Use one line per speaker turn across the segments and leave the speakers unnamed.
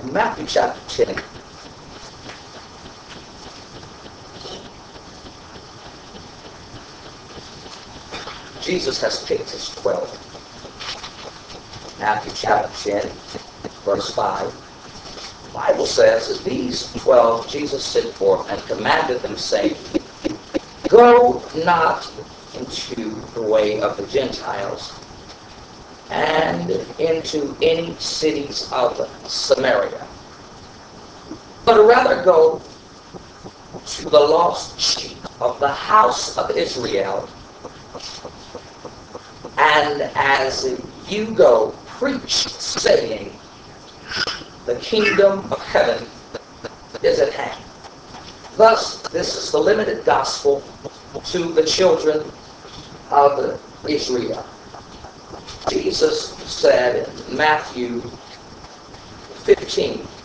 Matthew chapter 10. Jesus has picked his 12. Matthew chapter 10, verse 5. The Bible says that these 12 Jesus sent forth and commanded them, saying, Go not into the way of the Gentiles, and into any cities of Samaria, but rather go to the lost sheep of the house of Israel. And as you go, preach, saying, the kingdom of heaven is at hand. Thus, this is the limited gospel to the children of Israel. Jesus said in Matthew 15,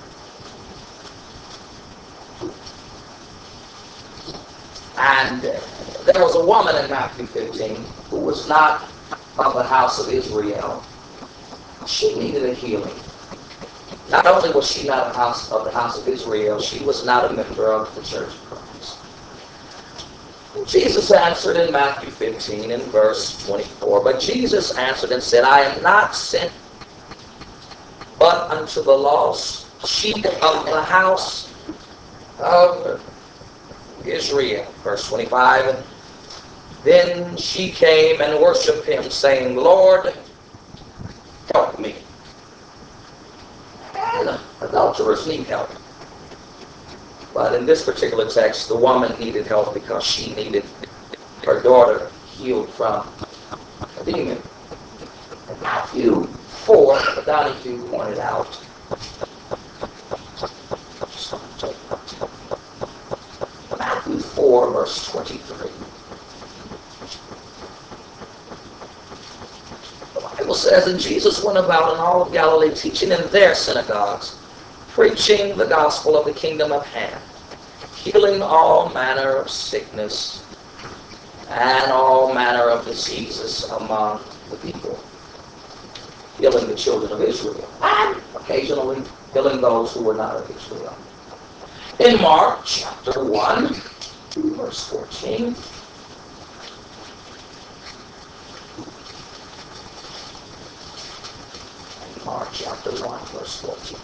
and there was a woman in Matthew 15 who was not of the house of Israel. She needed a healing. Not only was she not of the house of Israel, she was not a member of the Church of Christ. Jesus answered in Matthew 15 in verse 24, But Jesus answered and said, I am not sent but unto the lost sheep of the house of Israel. Verse 25, Then she came and worshipped him, saying, Lord, help me. And adulterers need help. But in this particular text, the woman needed help because she needed her daughter healed from a demon. In Matthew 4, Donahue pointed out, Matthew 4, verse 23. The Bible says, And Jesus went about in all of Galilee, teaching in their synagogues, preaching the gospel of the kingdom of hand, healing all manner of sickness and all manner of diseases among the people, healing the children of Israel, and occasionally healing those who were not of Israel. In Mark chapter 1, verse 14, Mark chapter 1, verse 14.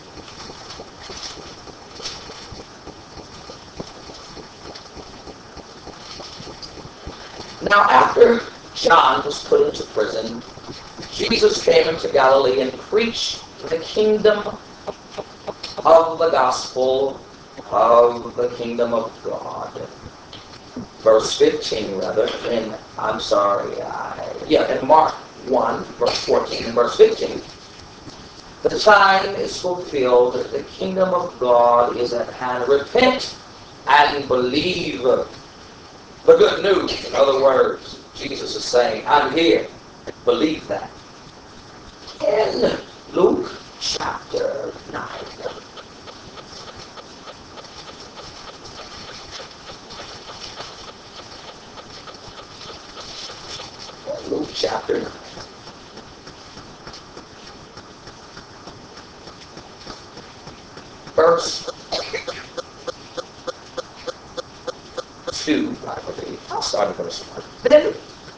Now after John was put into prison, Jesus came into Galilee and preached the kingdom of the gospel of the kingdom of God. Verse 15, rather, in Mark 1, verse 14 and verse 15. The time is fulfilled, the kingdom of God is at hand. Repent and believe the good news. In other words, Jesus is saying, I'm here. Believe that. In Luke chapter 9. Luke chapter 9. Verse 2, I believe. I'll start at verse 1. Then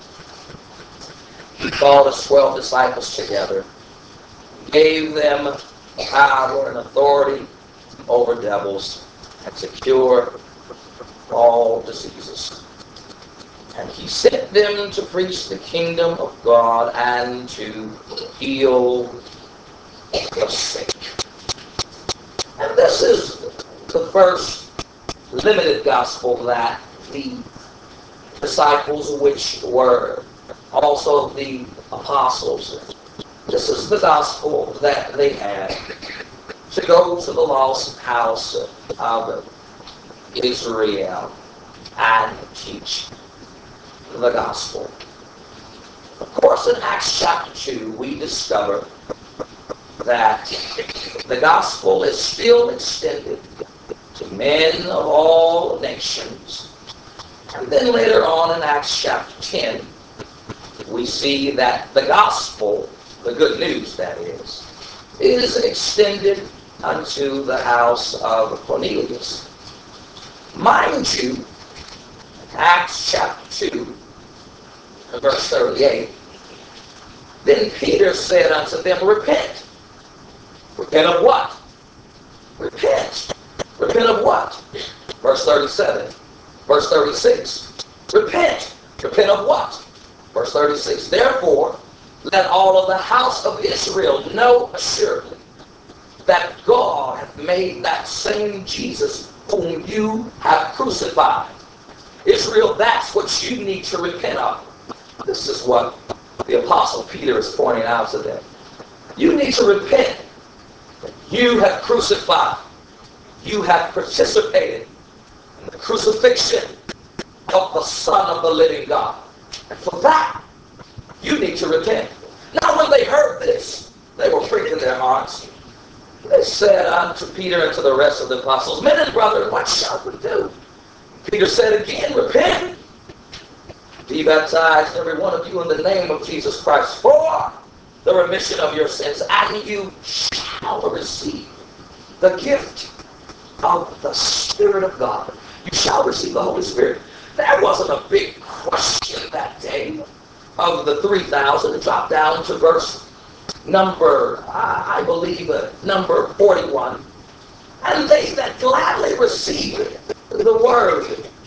he called his 12 disciples together, gave them power and authority over devils, and to cure all diseases. And he sent them to preach the kingdom of God and to heal the sick. And this is the first limited gospel that the disciples, which were also the apostles, this is the gospel that they had, to go to the lost house of Israel and teach the gospel. Of course, in Acts chapter 2, we discover that the gospel is still extended to men of all nations. And then later on in Acts chapter 10, we see that the gospel, the good news that is extended unto the house of Cornelius. Mind you, Acts chapter 2, verse 38, then Peter said unto them, repent. Repent of what? Repent. Repent of what? Verse 37. Verse 36. Repent. Repent of what? Verse 36. Therefore, let all of the house of Israel know assuredly that God hath made that same Jesus whom you have crucified. Israel, that's what you need to repent of. This is what the Apostle Peter is pointing out to them. You need to repent. You have crucified. You have participated in the crucifixion of the Son of the living God. And for that, you need to repent. Now, when they heard this, they were pricked in their hearts. They said unto Peter and to the rest of the apostles, men and brethren, what shall we do? Peter said again, repent. Be baptized, every one of you, in the name of Jesus Christ for the remission of your sins, and you shall receive the gift of the Spirit of God. You shall receive the Holy Spirit. That wasn't a big question that day. Of the 3,000, it dropped down to verse number, I believe, number 41. And they that gladly received the word,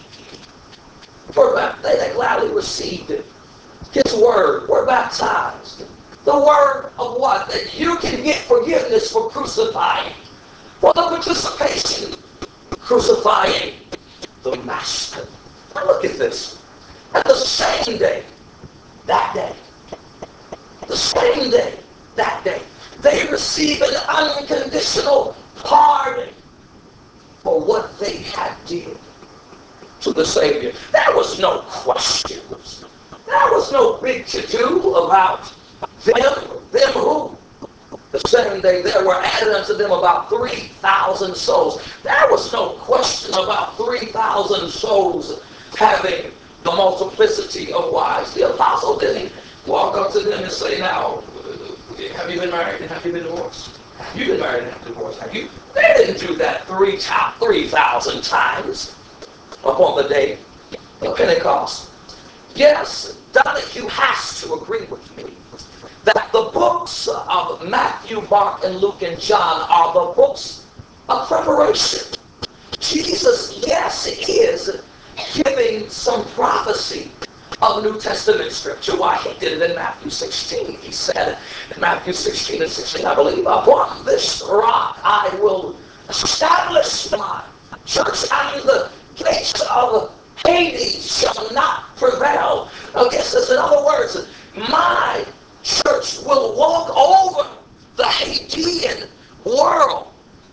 they that gladly received his word, were baptized. The word of what? That you can get forgiveness for crucifying. For the participation, crucifying the Master. Now look at this. At the same day, that day, the same day, that day, they receive an unconditional pardon for what they had did to the Savior. There was no questions. There was no big to-do about them who? The same day there were added unto them about 3,000 souls. There was no question about 3,000 souls having the multiplicity of wives. The apostle didn't walk up to them and say, now, have you been married and have you been divorced? Have you been married and have you been divorced? Have you? They didn't do that 3,000 times upon the day of Pentecost. Yes, Donahue has to agree with me that the books of Matthew, Mark, and Luke, and John are the books of preparation. Jesus, yes, is giving some prophecy of New Testament scripture. Why, he did it in Matthew 16. He said in Matthew 16 and 16, I believe, upon this rock I will establish my church, and the gates of Hades shall not prevail against us. In other words, my church will walk over the Hadean world.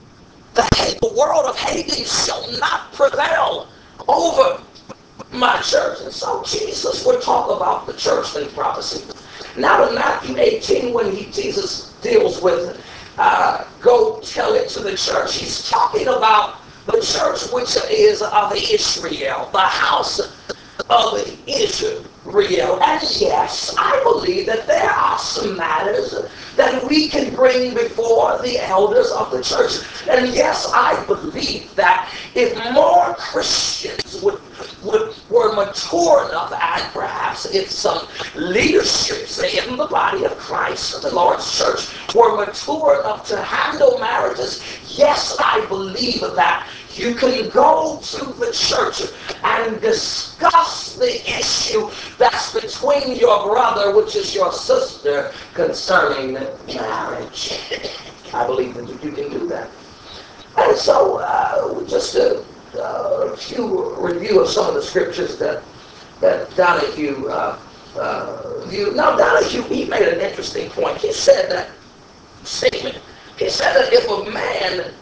The world of Hades shall not prevail over my church. And so Jesus would talk about the church in prophecy. Now in Matthew 18, when Jesus deals with go tell it to the church, he's talking about the church which is of Israel, the house of Israel. And yes, I believe that there are some matters that we can bring before the elders of the church. And yes, I believe that if more Christians were mature enough, and perhaps if some leadership in the body of Christ, the Lord's church, were mature enough to handle marriages, yes, I believe that you can go to the church and discuss the issue that's between your brother, which is your sister, concerning marriage. I believe that you can do that. And so, just a few review of some of the scriptures that Donahue viewed. Now, Donahue, he made an interesting point. He said that statement. He said that if a man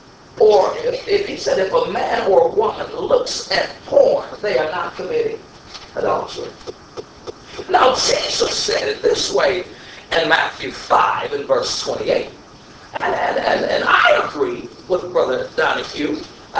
if a man or a woman looks at porn, they are not committing adultery. Now, Jesus said it this way in Matthew 5 and verse 28. And I agree with Brother Donahue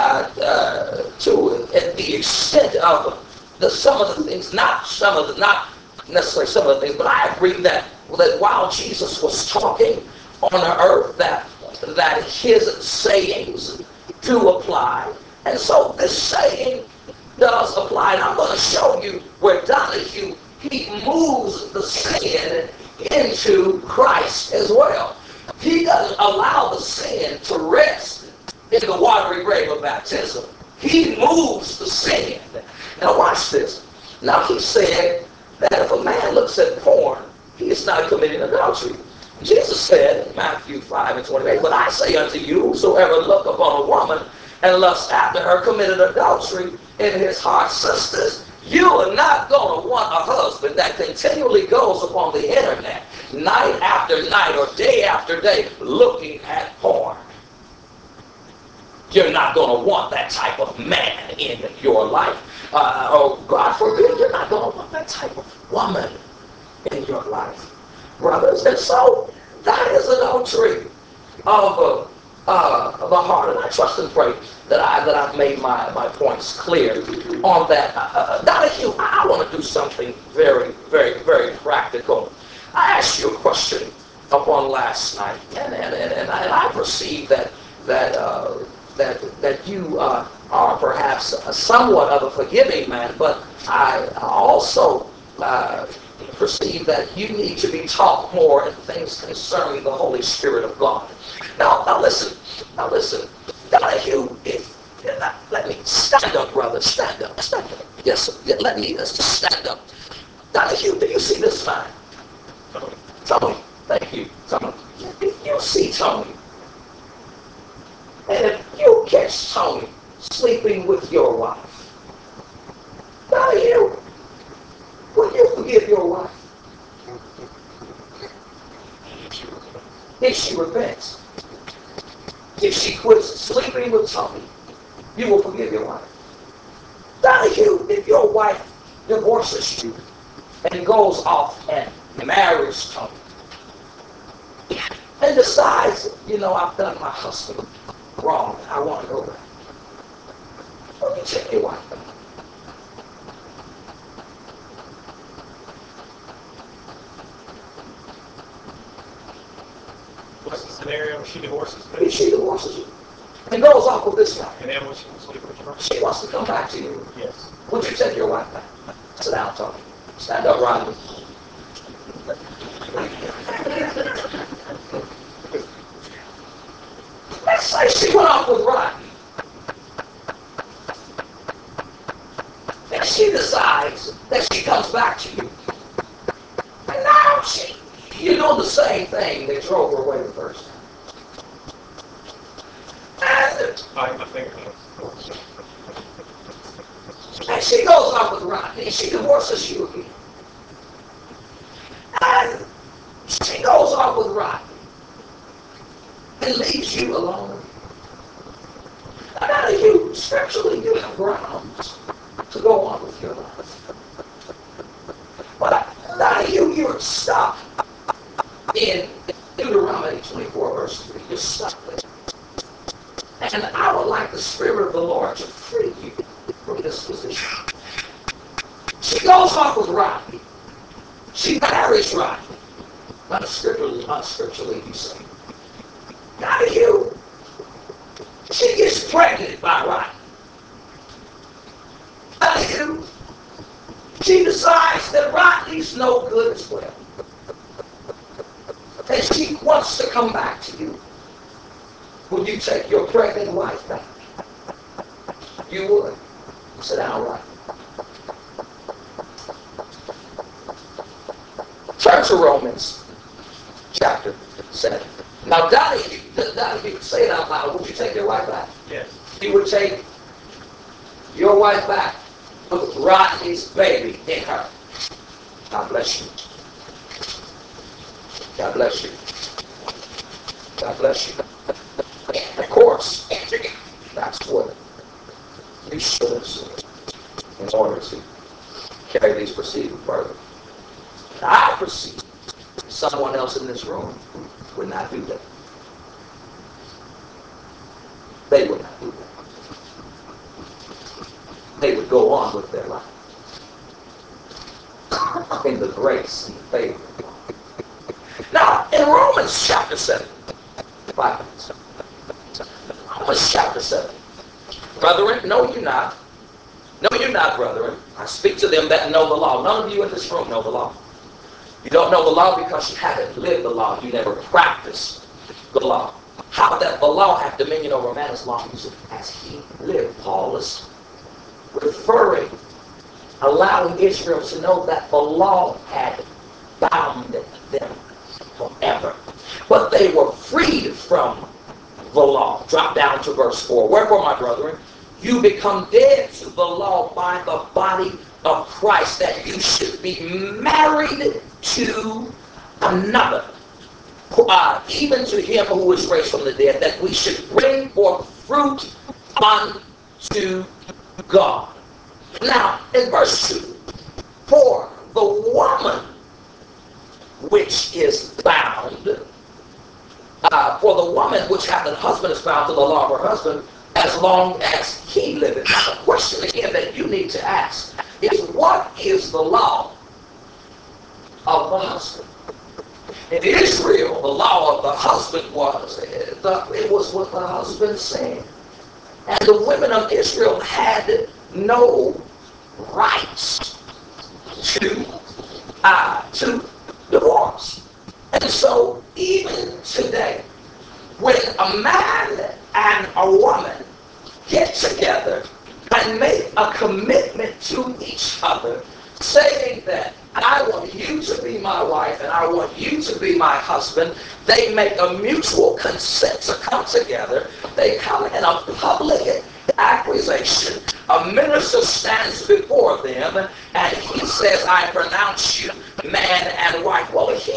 to the extent of some of the things, not necessarily some of the things, but I agree that while Jesus was talking on the earth, that that his sayings do apply. And so this saying does apply. And I'm going to show you where Donahue, he moves the sin into Christ as well. He doesn't allow the sin to rest in the watery grave of baptism. He moves the sin. Now watch this. Now he said that if a man looks at porn, he is not committing adultery. Jesus said in Matthew 5:28, but I say unto you, whosoever look upon a woman and lust after her committed adultery in his heart. Sisters, you are not going to want a husband that continually goes upon the internet night after night or day after day looking at porn. You're not going to want that type of man in your life. Or God forbid, you're not going to want that type of woman in your life, brothers. And so that is adultery of the heart. And I trust and pray that I've made my points clear on that. Donahue, I want to do something very, very, very practical. I asked you a question upon last night, and I perceive that you are perhaps somewhat of a forgiving man, but I also perceive that you need to be taught more in things concerning the Holy Spirit of God. Now listen. Donahue, let me stand up, brother. Stand up. Yes, sir. Yeah, let me just stand up. Donahue, do you see this sign? Tony, thank you. Tony, if you see Tony, and if you catch Tony sleeping with your wife, Donahue, will you forgive your wife? If she repents, if she quits sleeping with Tony, you will forgive your wife. Donahue, if your wife divorces you and goes off and marries Tony and decides, I've done my husband wrong, I want to go back, will you take your wife back?
What's the scenario? She divorces me.
If she divorces you and goes off with this guy,
And then when she wants to divorce her?
she wants to come back to you.
Yes.
Would you take your wife back? Sit down, Tony. Stand up, Rodney. Let's say she went off with Rodney. And she decides that she comes back to you. And now you know the same thing that drove her away the first time.
My fingernails.
And she goes off with Rodney. And she divorces you again. And she goes off with Rodney. And leaves you alone. Now you scripturally you have grounds to go on with your life. But now you're stuck in Deuteronomy 24 verse 3. You're stuck there. And I would like the Spirit of the Lord to free you from this position. She goes off with Rodney. She marries Rodney. Unscripturally, you say. Now she gets pregnant by Rodney. Now she decides that Rodney's no good as well. And she wants to come back to you. Would you take your pregnant wife back? You would. Sit down, Rodney. Turn to Romans chapter 7. Now, Donnie, say it out loud. Would you take your wife back?
Yes.
You would take your wife back with Rodney's baby in her. God bless you. God bless you. God bless you. Of course, that's what you should have said in order to carry these proceedings further. I perceive someone else in this room would not do that. They would not do that. They would go on with their life in the grace and favor of God. Now, in Romans chapter 7, 5 minutes. Romans chapter 7. Brethren, know you not. Know you not, brethren. I speak to them that know the law. None of you in this room know the law. You don't know the law because you haven't lived the law. You never practiced the law. How that the law have dominion over man as long as he lived. Paul is referring, allowing Israel to know that the law had bound them forever. But they were freed from the law. Drop down to verse 4. Wherefore, my brethren, you become dead to the law by the body of Christ, that you should be married to another, even to him who was raised from the dead, that we should bring forth fruit unto God. Now, in verse 2, for the woman which is bound, for the woman which hath an husband is bound to the law of her husband, as long as he liveth. Now, the question again that you need to ask is, what is the law of the husband? In Israel, the law of the husband was, it was what the husband said. And the women of Israel had no rights to divorce. And so, even today, when a man and a woman get together and make a commitment to each other, saying that I want you to be my wife and I want you to be my husband, they make a mutual consent to come together. They come in a public accusation. A minister stands before them and he says, I pronounce you man and wife. Well, he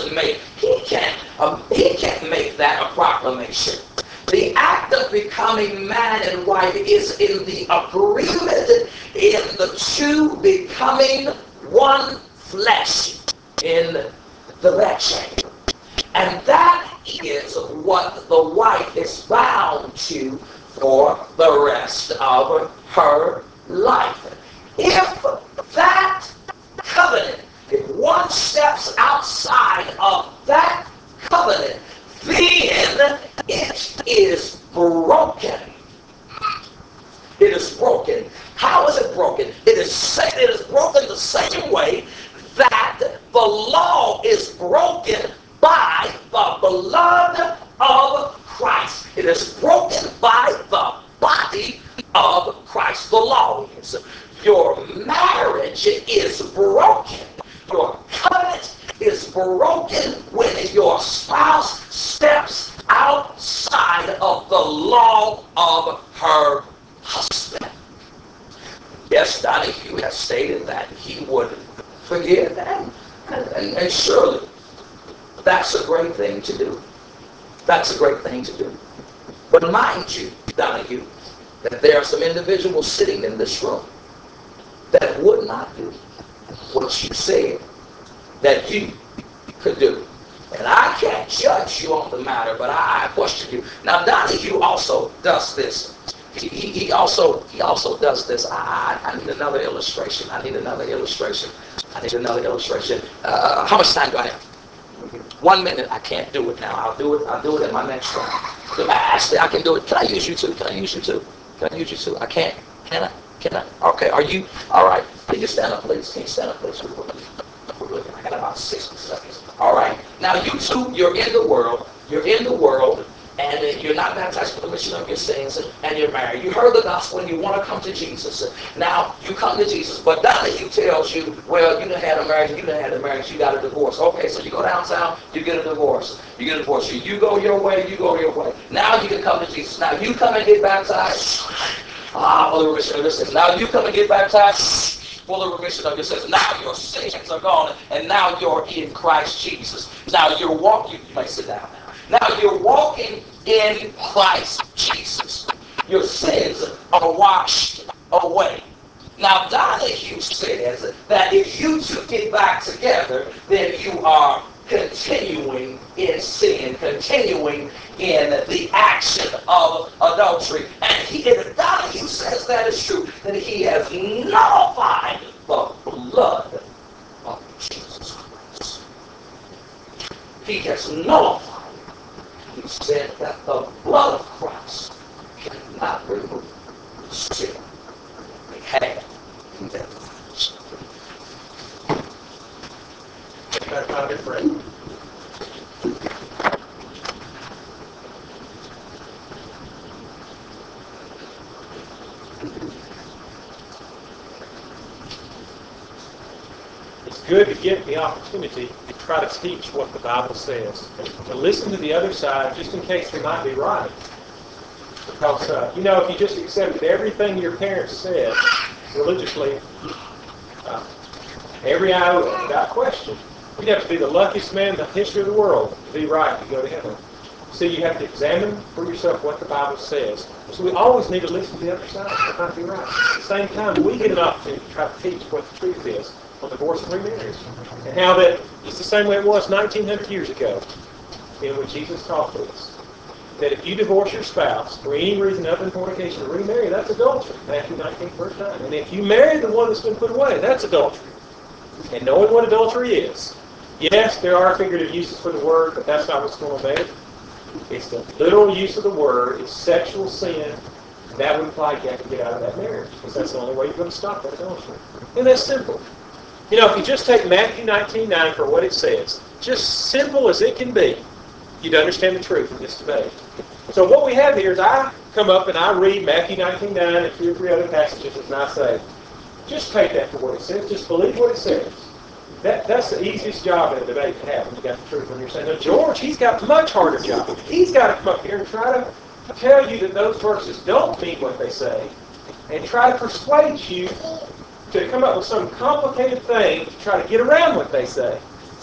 can't make that a proclamation. The act of becoming man and wife is in the agreement in the two becoming one flesh in the bedchamber. And that is what the wife is bound to for the rest of her life. If that covenant, if one steps outside of that covenant, then it is broken. It is broken. How is it broken? It is broken the same way that the law is broken by the blood of Christ. It is broken by the body of Christ. The law is. Your marriage is broken. Your covenant is broken when your spouse steps outside of the law of her husband. Yes, Donahue has stated that he would forgive, and surely that's a great thing to do. That's a great thing to do. But mind you, Donahue, that there are some individuals sitting in this room that would not do what you said that you could do. And I can't judge you on the matter, but I question you. Now, Donahue also does this. He also does this. I need another illustration. How much time do I have? 1 minute. I can't do it now. I'll do it in my next round. Actually, I can do it. Can I use you too? I can't. Can I? Okay. Are you all right? Can you stand up, please? I got about 60 seconds. All right. Now, you two, you're in the world, and you're not baptized for the remission of your sins, and you're married. You heard the gospel, and you want to come to Jesus. Now, you come to Jesus, but Donahue tells you, well, you done had a marriage, you got a divorce. Okay, so you go downtown, you get a divorce. You go your way. Now you can come to Jesus. Now, you come and get baptized. For the remission of your sins. Now, you come and get baptized for the remission of your sins. Now your sins are gone, and now you're in Christ Jesus. Now you're walking. You may sit down now. Now you're walking in Christ Jesus. Your sins are washed away. Now Donahue says that if you two get back together, then you are continuing in sin, continuing in the action of adultery. And if Donahue says that is true, then he has nullified the blood of Jesus Christ. He has nullified. He said that the blood of Christ cannot remove the sin they had in their lives.
That's my good friend. It's good to get the opportunity to try to teach what the Bible says. To listen to the other side just in case they might be right. Because, if you just accepted everything your parents said religiously, every iota, without question, you'd have to be the luckiest man in the history of the world to be right to go to heaven. So you have to examine for yourself what the Bible says. So we always need to listen to the other side. It might be right. At the same time, we get an opportunity to try to teach what the truth is on divorce and remarriage. And how that it's the same way it was 1900 years ago, in which Jesus taught us. That if you divorce your spouse for any reason other than fornication or remarry, that's adultery. Matthew 19, verse 9. And if you marry the one that's been put away, that's adultery. And knowing what adultery is, yes, there are figurative uses for the word, but that's not what's going on there. It's the literal use of the word. It's sexual sin. That would imply you have to get out of that marriage, because that's the only way you're going to stop that adultery. And that's simple. If you just take Matthew 19:9 for what it says, just simple as it can be, you'd understand the truth in this debate. So what we have here is I come up and I read Matthew 19:9 and 2 or 3 other passages, and I say, just take that for what it says. Just believe what it says. That's the easiest job in a debate to have when you got the truth. When you're saying, no, George, he's got a much harder job. He's got to come up here and try to tell you that those verses don't mean what they say, and try to persuade you to come up with some complicated thing to try to get around what they say.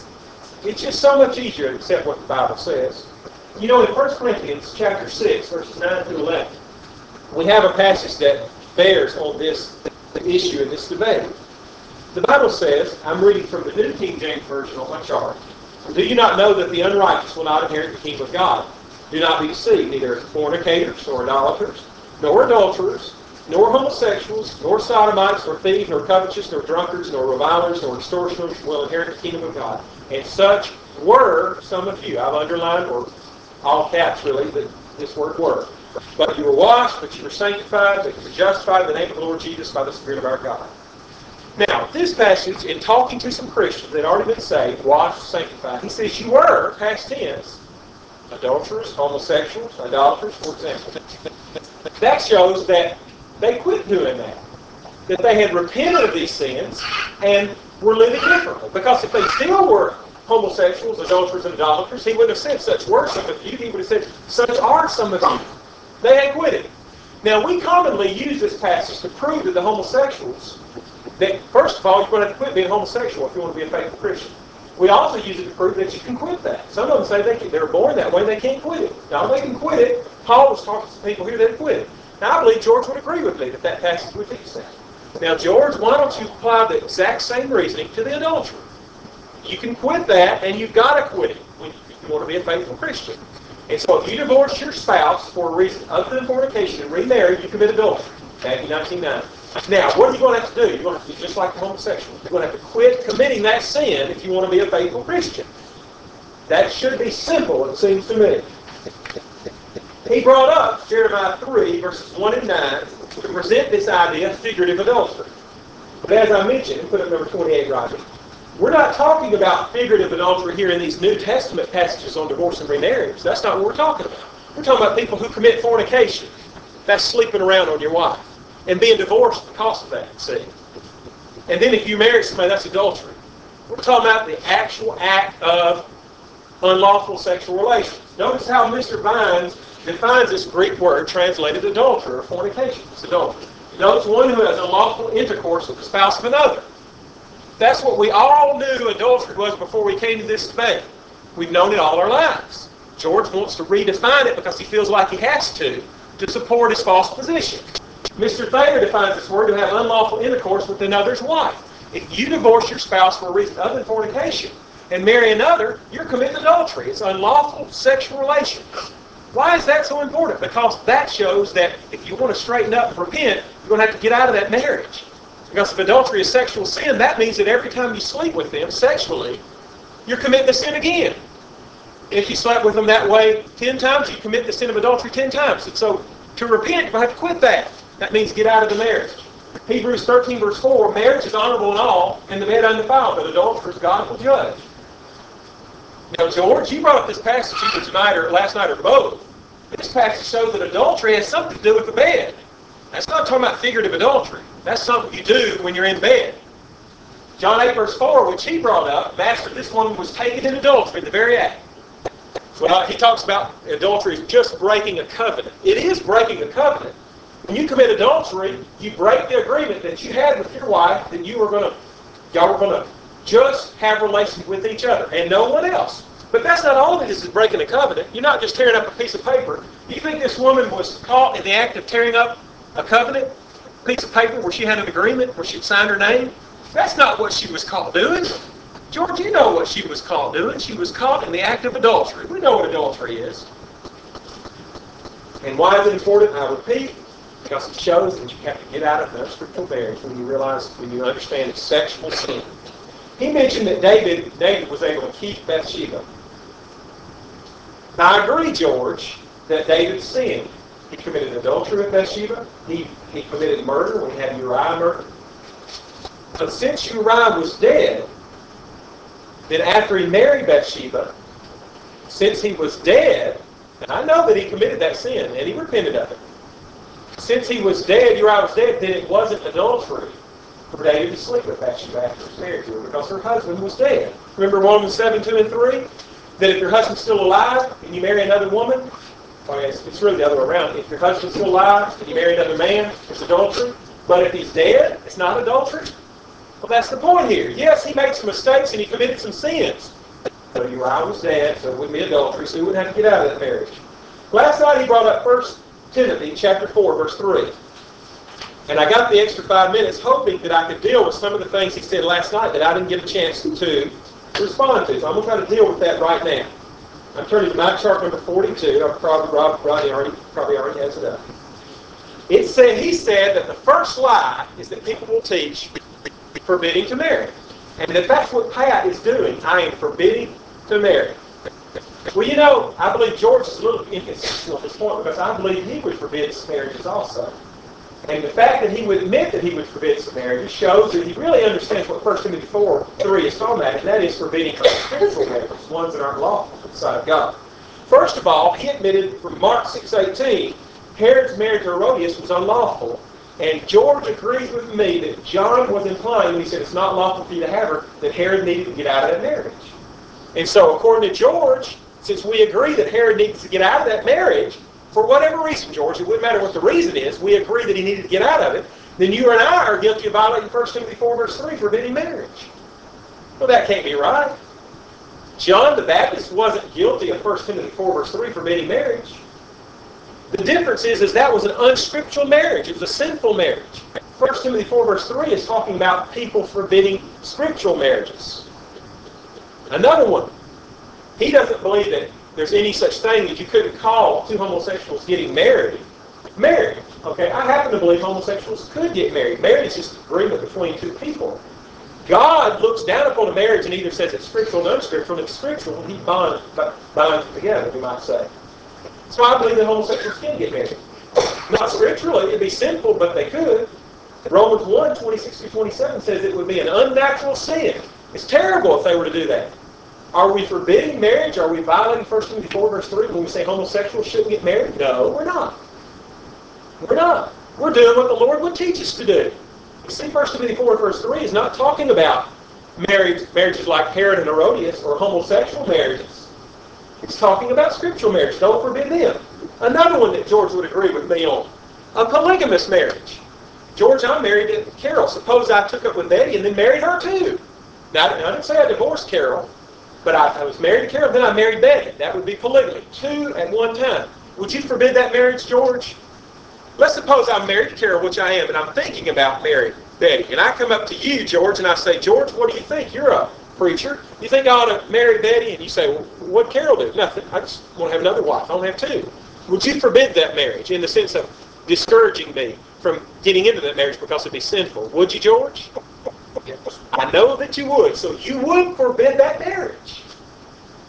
It's just so much easier to accept what the Bible says. In 1 Corinthians chapter 6, verses 9 through 11, we have a passage that bears on this issue in this debate. The Bible says, I'm reading from the New King James Version on my chart, do you not know that the unrighteous will not inherit the kingdom of God? Do not be deceived, neither fornicators, nor idolaters, nor adulterers, nor homosexuals, nor sodomites, nor thieves, nor covetous, nor drunkards, nor revilers, nor extortioners will inherit the kingdom of God. And such were some of you. I've underlined, or all caps really, this word were. But you were washed, but you were sanctified, but you were justified in the name of the Lord Jesus by the Spirit of our God. Now, this passage, in talking to some Christians that had already been saved, washed, sanctified, he says you were, past tense, adulterers, homosexuals, idolaters, for example. That shows that they quit doing that. That they had repented of these sins and were living differently. Because if they still were homosexuals, adulterers, and idolaters, he wouldn't have said such were some of you. He would have said such are some of you. They had quit it. Now, we commonly use this passage to prove that the homosexuals, that first of all, you're going to have to quit being homosexual if you want to be a faithful Christian. We also use it to prove that you can quit that. Some of them say they were born that way, they can't quit it. Now, they can quit it. Paul was talking to people here that quit it. Now, I believe George would agree with me that passage would teach that. Now, George, why don't you apply the exact same reasoning to the adultery? You can quit that, and you've got to quit it if you want to be a faithful Christian. And so if you divorce your spouse for a reason other than fornication and remarry, you commit adultery. Matthew 19:9. Now, what are you going to have to do? You're going to have to do just like the homosexual. You're going to have to quit committing that sin if you want to be a faithful Christian. That should be simple, it seems to me. He brought up Jeremiah 3, verses 1 and 9, to present this idea of figurative adultery. But as I mentioned, put up number 28, Roger, we're not talking about figurative adultery here in these New Testament passages on divorce and remarriage. That's not what we're talking about. We're talking about people who commit fornication. That's sleeping around on your wife and being divorced because of that, see? And then if you marry somebody, that's adultery. We're talking about the actual act of unlawful sexual relations. Notice how Mr. Vines defines this Greek word translated adultery or fornication. It's adultery. Notice one who has unlawful intercourse with the spouse of another. That's what we all knew adultery was before we came to this debate. We've known it all our lives. George wants to redefine it because he feels like he has to support his false position. Mr. Thayer defines this word to have unlawful intercourse with another's wife. If you divorce your spouse for a reason other than fornication and marry another, you're committing adultery. It's unlawful sexual relations. Why is that so important? Because that shows that if you want to straighten up and repent, you're going to have to get out of that marriage. Because if adultery is sexual sin, that means that every time you sleep with them sexually, you're committing the sin again. if you slept with them that way 10 times, you commit the sin of adultery 10 times. And so to repent, you have to quit that. That means get out of the marriage. Hebrews 13 verse 4, marriage is honorable in all, and the bed undefiled, but adulterers God will judge. Now, George, you brought up this passage either tonight or last night or both. This passage shows that adultery has something to do with the bed. That's not talking about figurative adultery. That's something you do when you're in bed. John 8 verse 4, which he brought up, Master, this woman was taken in adultery, the very act. Well, he talks about adultery as just breaking a covenant. It is breaking a covenant. When you commit adultery, you break the agreement that you had with your wife that y'all were going to just have relations with each other and no one else. But that's not all it is breaking a covenant. You're not just tearing up a piece of paper. You think this woman was caught in the act of tearing up a covenant, a piece of paper where she had an agreement, where she'd signed her name? That's not what she was caught doing. George, you know what she was caught doing. She was caught in the act of adultery. We know what adultery is. And why is it important? I repeat, because it shows that you have to get out of an unscriptural marriage when you understand it's sexual sin. He mentioned that David was able to keep Bathsheba. Now I agree, George, that David sinned. He committed adultery with Bathsheba. He committed murder when he had Uriah murdered. But since Uriah was dead, then after he married Bathsheba, since he was dead, and I know that he committed that sin, and he repented of it. Since he was dead, Uriah was dead, then it wasn't adultery for David to sleep with Bathsheba after his marriage to her, because her husband was dead. Remember Romans 7, 2 and 3? That if your husband's still alive and you marry another woman, it's really the other way around. If your husband's still alive and you marry another man, it's adultery. But if he's dead, it's not adultery. Well, that's the point here. Yes, he made some mistakes and he committed some sins. But Uriah was dead, so it wouldn't be adultery, so he wouldn't have to get out of that marriage. Last night he brought up 1 Timothy chapter 4, verse 3. And I got the extra 5 minutes hoping that I could deal with some of the things he said last night that I didn't get a chance to respond to. So I'm going to try to deal with that right now. I'm turning to my chart number 42. Rodney already has it up. He said that the first lie is that people will teach forbidding to marry. And that that's what Pat is doing. I am forbidding to marry. Well, I believe George is a little inconsistent on this point because I believe he would forbid some marriages also. And the fact that he would admit that he would forbid some marriages shows that he really understands what 1 Timothy 4:3 is talking about, and that is forbidding spiritual marriages, ones that aren't lawful for the sight of God. First of all, he admitted from Mark 6:18, Herod's marriage to Herodias was unlawful. And George agrees with me that John was implying when he said it's not lawful for you to have her, that Herod needed to get out of that marriage. And so according to George, since we agree that Herod needs to get out of that marriage, for whatever reason, George, it wouldn't matter what the reason is, we agree that he needed to get out of it, then you and I are guilty of violating 1 Timothy 4, verse 3, forbidding marriage. Well, that can't be right. John the Baptist wasn't guilty of 1 Timothy 4, verse 3, forbidding marriage. The difference is that was an unscriptural marriage. It was a sinful marriage. 1 Timothy 4, verse 3 is talking about people forbidding scriptural marriages. Another one, he doesn't believe that there's any such thing that you couldn't call two homosexuals getting married. Okay, I happen to believe homosexuals could get married. Marriage is just an agreement between two people. God looks down upon a marriage and either says it's scriptural or unscriptural. And if it's scriptural, he binds them together, we might say. So I believe that homosexuals can get married. Not scripturally, it'd be sinful, but they could. Romans 1, 26-27 says it would be an unnatural sin. It's terrible if they were to do that. Are we forbidding marriage? Are we violating 1 Timothy 4, verse 3 when we say homosexuals shouldn't get married? No, we're not. We're not. We're doing what the Lord would teach us to do. You see, 1 Timothy 4, verse 3 is not talking about marriages like Herod and Herodias or homosexual marriages. It's talking about scriptural marriage. Don't forbid them. Another one that George would agree with me on. A polygamous marriage. George, I'm married to Carol. Suppose I took up with Betty and then married her too. Now, I didn't say I divorced Carol, but I was married to Carol, then I married Betty. That would be polygamy. Two at one time. Would you forbid that marriage, George? Let's suppose I'm married to Carol, which I am, and I'm thinking about marrying Betty. And I come up to you, George, and I say, George, what do you think? You're a preacher. You think I ought to marry Betty? And you say, well, what'd Carol do? Nothing. I just want to have another wife. I don't have two. Would you forbid that marriage in the sense of discouraging me from getting into that marriage because it'd be sinful? Would you, George? I know that you would. So you would forbid that marriage.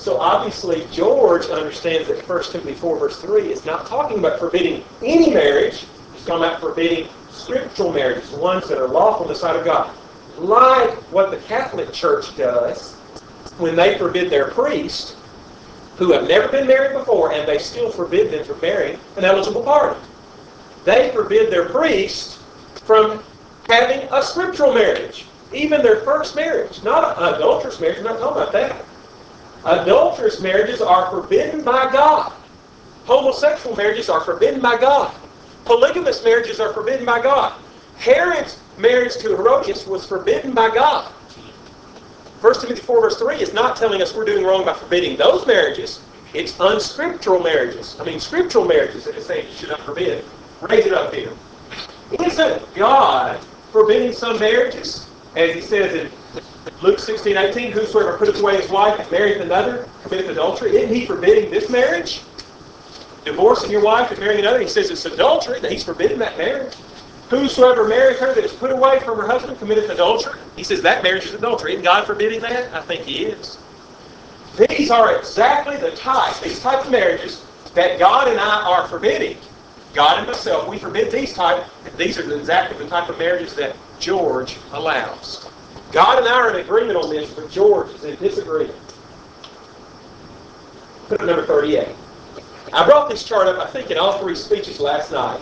So obviously George understands that 1 Timothy 4 verse 3 is not talking about forbidding any marriage. It's talking about forbidding scriptural marriages, ones that are lawful in the sight of God. Like what the Catholic Church does when they forbid their priests who have never been married before, and they still forbid them from marrying an eligible party. They forbid their priests from having a scriptural marriage, even their first marriage, not an adulterous marriage. I'm not talking about that. Adulterous marriages are forbidden by God. Homosexual marriages are forbidden by God. Polygamous marriages are forbidden by God. Herod's marriage to Herodias was forbidden by God. 1 Timothy 4 verse 3 is not telling us we're doing wrong by forbidding those marriages. It's unscriptural marriages. Scriptural marriages that it's saying you should not forbid. Raise it up here. Isn't God forbidding some marriages? As he says in Luke 16:18, whosoever putteth away his wife and marrieth another committeth adultery. Isn't he forbidding this marriage? Divorcing your wife and marrying another. He says it's adultery, that he's forbidding that marriage. Whosoever marrieth her that is put away from her husband committeth adultery. He says that marriage is adultery. Isn't God forbidding that? I think he is. These are exactly the type, these types of marriages that God and I are forbidding. God and myself, we forbid these type. These are exactly the type of marriages that George allows. God and I are in agreement on this, but George is in disagreement. Put up number 38. I brought this chart up, I think, in all three speeches last night.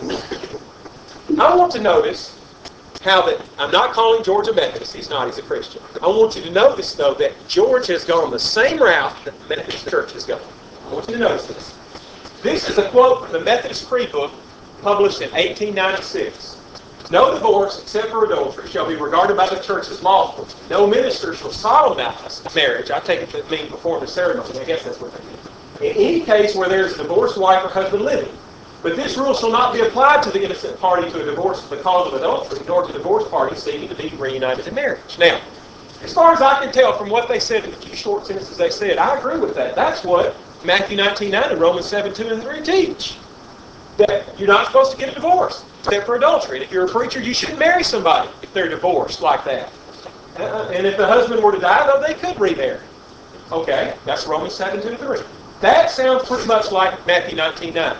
I want to notice how that, I'm not calling George a Methodist. He's not. He's a Christian. I want you to notice, though, that George has gone the same route that the Methodist Church has gone. I want you to notice this. This is a quote from the Methodist Creed book published in 1896. No divorce except for adultery shall be regarded by the church as lawful. No minister shall solemnize marriage. I take it to mean perform the ceremony. I guess that's what they mean. In any case where there is a divorced wife or husband living. But this rule shall not be applied to the innocent party to a divorce because of adultery, nor to divorced parties seeking to be reunited in marriage. Now, as far as I can tell from what they said in the few short sentences they said, I agree with that. That's what Matthew 19:9 and Romans 7:2 and 3 teach. That you're not supposed to get a divorce except for adultery. And if you're a preacher, you shouldn't marry somebody if they're divorced like that. And if the husband were to die, though, they could remarry. Okay, that's Romans 7:2 and 3. That sounds pretty much like Matthew 19:9.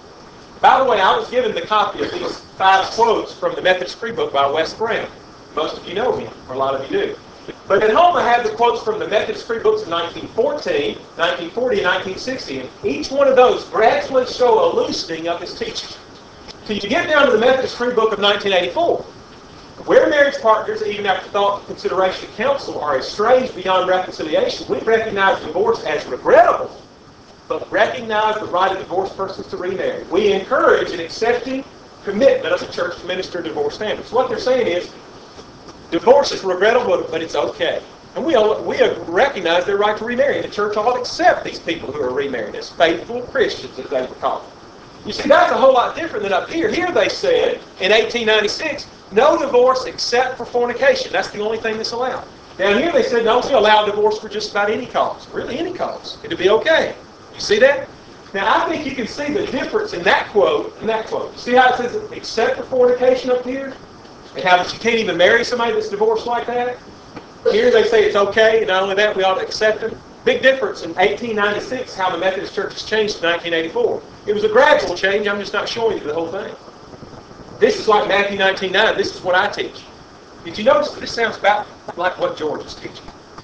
By the way, I was given the copy of these 5 quotes from the Methodist Creed book by Wes Brown. Most of you know him, or a lot of you do. But at home I have the quotes from the Methodist Creed books of 1914, 1940, and 1960. And each one of those gradually show a loosening of his teaching. So you get down to the Methodist Creed book of 1984. Where marriage partners, even after thought, consideration, and counsel, are estranged beyond reconciliation, we recognize divorce as regrettable, but recognize the right of divorced persons to remarry. We encourage an accepting commitment of the church to minister divorce families. What they're saying is, divorce is regrettable, but it's okay. And we recognize their right to remarry. The church ought to accept these people who are remarried as faithful Christians, as they were called. You see, that's a whole lot different than up here. Here they said, in 1896, no divorce except for fornication. That's the only thing that's allowed. Down here they said, no, we allow divorce for just about any cause. Really, any cause. It'd be okay. You see that? Now, I think you can see the difference in that quote and that quote. See how it says except for fornication up here? And how that you can't even marry somebody that's divorced like that? Here they say it's okay, and not only that, we ought to accept them. Big difference in 1896, how the Methodist Church has changed in 1984. It was a gradual change. I'm just not showing you the whole thing. This is like Matthew 19:9. This is what I teach. Did you notice that this sounds about like what George is teaching?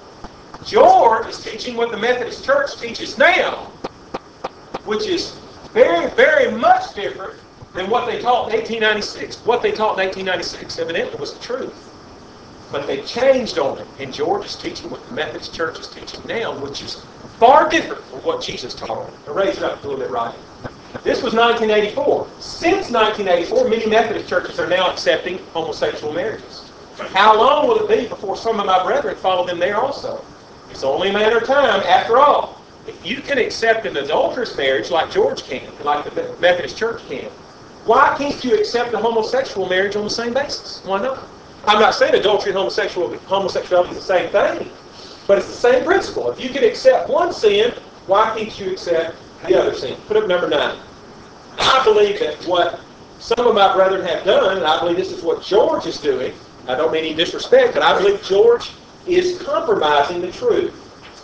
George is teaching what the Methodist Church teaches now, which is very, very much different than what they taught in 1896. What they taught in 1896 evidently was the truth. But they changed on it. And George is teaching what the Methodist Church is teaching now, which is far different from what Jesus taught. Now raise it up a little bit, right? This was 1984. Since 1984, many Methodist churches are now accepting homosexual marriages. How long will it be before some of my brethren follow them there also? It's only a matter of time. After all, if you can accept an adulterous marriage like George can, like the Methodist Church can, why can't you accept a homosexual marriage on the same basis? Why not? I'm not saying adultery and homosexuality is the same thing, but it's the same principle. If you can accept one sin, why can't you accept the other sin? Put up number 9. I believe that what some of my brethren have done, and I believe this is what George is doing, I don't mean any disrespect, but I believe George is compromising the truth.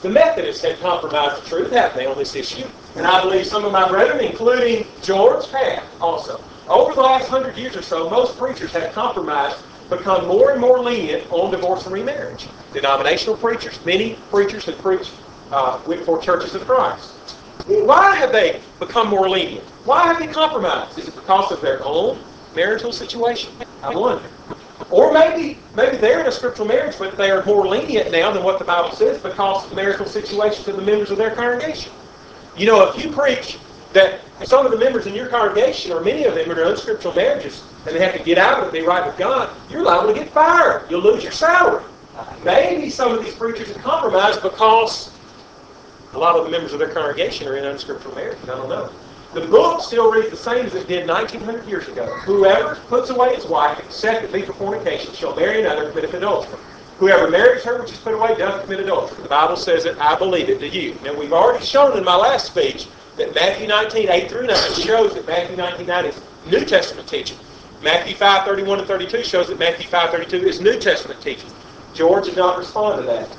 The Methodists had compromised the truth, haven't they, on this issue? And I believe some of my brethren, including George, have also. Over the last 100 years or so, most preachers have compromised, become more and more lenient on divorce and remarriage. Denominational preachers, many preachers have preached for churches of Christ. Why have they become more lenient? Why have they compromised? Is it because of their own marital situation? I wonder. Or maybe they're in a scriptural marriage, but they are more lenient now than what the Bible says because of the marital situations of the members of their congregation. You know, if you preach that some of the members in your congregation, or many of them, are in unscriptural marriages, and they have to get out of it and be right with God, you're liable to get fired. You'll lose your salary. Maybe some of these preachers have compromised because a lot of the members of their congregation are in unscriptural marriage. I don't know. The book still reads the same as it did 1900 years ago. Whoever puts away his wife, except it be for fornication, shall marry another and commit adultery. Whoever marries her which is put away does commit adultery. The Bible says it. I believe it. Do you? Now, we've already shown in my last speech that Matthew 19, 8 through 9 shows that Matthew 19, 9 is New Testament teaching. Matthew 5, 31 and 32 shows that Matthew 5, 32 is New Testament teaching. George did not respond to that.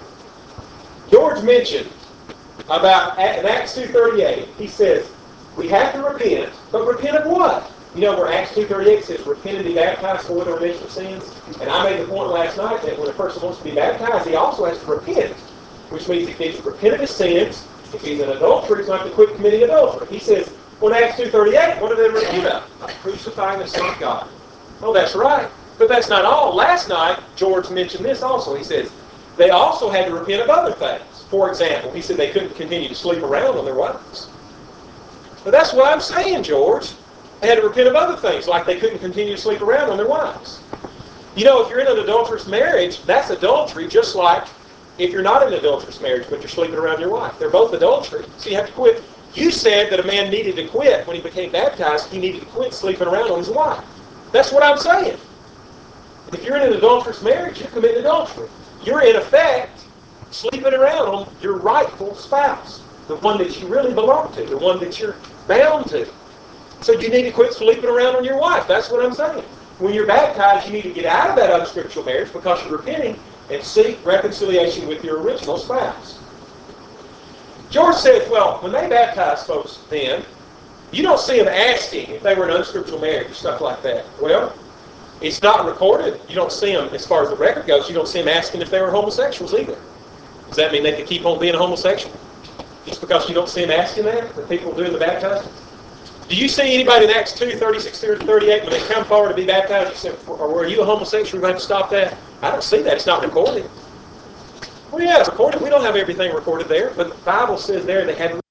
George mentioned about in Acts 2:38, he says, we have to repent, but repent of what? You know where Acts 2:38 says, repent and be baptized for the remission of sins? And I made the point last night that when a person wants to be baptized, he also has to repent, which means he needs to repent of his sins. If he's an adulterer, he's going to have to quit committing adultery. He says, well, in Acts 2:38, what do they repent of? Crucifying the Son of God. Oh, that's right. But that's not all. Last night, George mentioned this also. He says, they also had to repent of other things. For example, he said they couldn't continue to sleep around on their wives. But that's what I'm saying, George. They had to repent of other things, like they couldn't continue to sleep around on their wives. You know, if you're in an adulterous marriage, that's adultery, just like if you're not in an adulterous marriage, but you're sleeping around your wife. They're both adultery. So you have to quit. You said that a man needed to quit when he became baptized. He needed to quit sleeping around on his wife. That's what I'm saying. If you're in an adulterous marriage, you're committing adultery. You're, in effect, sleeping around on your rightful spouse, the one that you really belong to, the one that you're bound to. So you need to quit sleeping around on your wife. That's what I'm saying. When you're baptized, you need to get out of that unscriptural marriage because you're repenting and seek reconciliation with your original spouse. George says, well, when they baptize folks then, you don't see them asking if they were in unscriptural marriage or stuff like that. Well, it's not recorded. You don't see them, as far as the record goes, you don't see them asking if they were homosexuals either. Does that mean they could keep on being a homosexual? Just because you don't see them asking that, the people doing the baptizing? Do you see anybody in Acts 2, 36 through 38, when they come forward to be baptized, you say, or were you a homosexual? We're going to stop that? I don't see that. It's not recorded. Well, yeah, it's recorded. We don't have everything recorded there, but the Bible says there they had